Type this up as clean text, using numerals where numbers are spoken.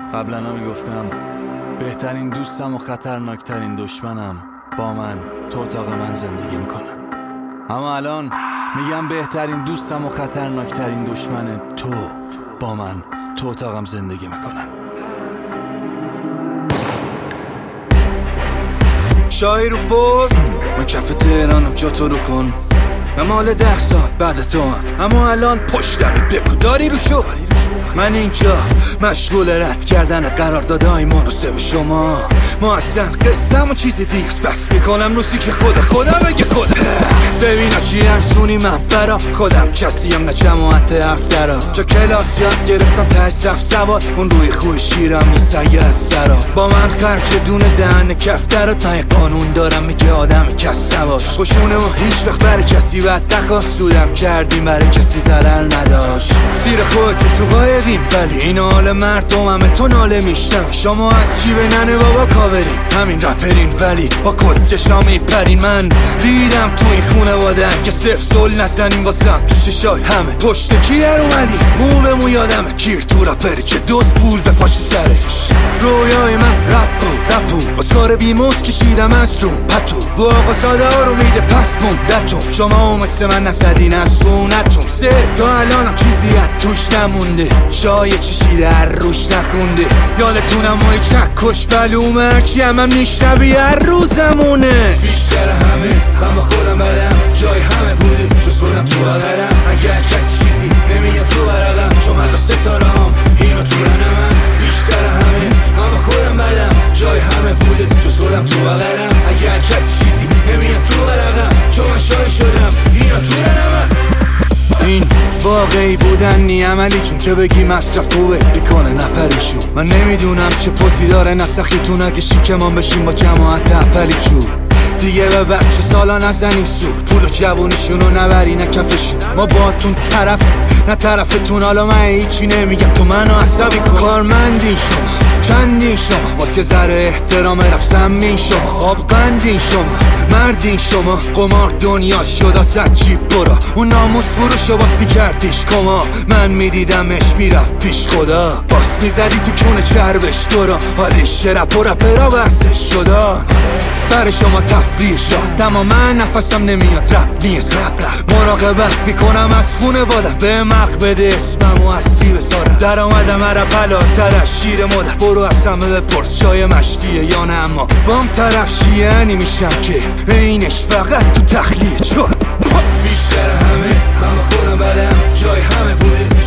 قبلا میگفتم بهترین دوستم و خطرناکترین دشمنم با من تو اتاق من زندگی میکنم، اما الان میگم بهترین دوستم و خطرناکترین دشمن تو با من تو اتاقم زندگی میکنن. شاهی رو فوق من کف تهرانم، جا تو رو کن. من مال 10 ساعت بعد تو هم، اما الان پشتمی بگو داری رو شو. من اینجا مشغول رد کردن قراردادهای مناسب شما. ما اصلا قصه‌مون چیز دیگه است، بس میکنم نوسی که خودم بگه خودم. ببینا چی ارسونی من برا خودم، کسیم نه جماعت افترا. چه کلاس یاد گرفتم ته صف سواد، اون روی خوی شیرم میسگه از سرا. با من خرچه دونه دهن کفترات، من قانون دارم میگه آدم کس نباش. خوشونه ما هیچ وقت برای کسی بد نخواست، سودم کردیم برای کسی ضرر نداشت. سیر خودت تو قایقیم ولی این حال مردم همه تو ناله میشتم. شما از چی به ننه بابا کاورین، همین رپرین ولی با کسکشا میپرین. من ریدم تو این خونواده که صفر سول نزنیم واسم تو چشای همه. پشت کی در اومدی مو به مو یادمه، کیر تو رپری که دوست پول به پاش سرش. رویای من رپو باز کار بیموز کشیدم از رو پتو. با آقا ساده ها رو میده پس موندتون، شما مثل من نسدین از سونتون. سه تا الانم چیزی از توش نمونده، شایه چشیده هر روش نخونده. یادتونم ما یک نکش بلومه، هرچی هم میشنوی هر روزمونه. بیشتر همه من با خودم بدم، جای همه بوده جز خودم تو بغلم. اگر کسی چیزی نمیاد تو برقم، چون من ستاره هم اینو تو من. بیشتر همه من با خودم بدم، جای همه بوده جز خودم تو بغلم. اگر کسی چیزی نمیاد تو برقم، چون من شای شدم اینو تو من. این واقعی بودن نی عملی، چون که بگی مصرف خوبه بیکنه نپریشون. من نمیدونم چه پوزی داره نسخیتون، اگه شیکمان بشیم با جماعت اولی چون دیگه به بچه سالا نزنین سور. پول و جوونیشونو نبری نه کفشون. ما باتون طرف نه طرفتون، حالا من هیچی نمیگم تو منو عصبی کن. کارمندین شما چندین شما، واسه ذره احترام رفسم مین شما. خواب قندین شما مردین شما، قمار دنیا شد صد جیب برا. اون ناموس فروشو باس میکردیش کما، من میدیدمش میرفت پیش خدا. باس میزدی تو کونه چربش دورا، حالیش رپ و رپرا بحثش شدن. برای شما تفریح شد تماما نفسم نمیاد رپ نیست. مراقبت میکنم از خونه وادم، به مق بده اسمم و اصلی بسارم. در آمدم عرب حلالتر از شیر مادر، برو از همه بپرس شای مشتیه یا نه. اما بام طرف شیعنی میشم که اینش فقط تو تخلیه. چون بیشتر همه من با خودم بدم، جای همه بوده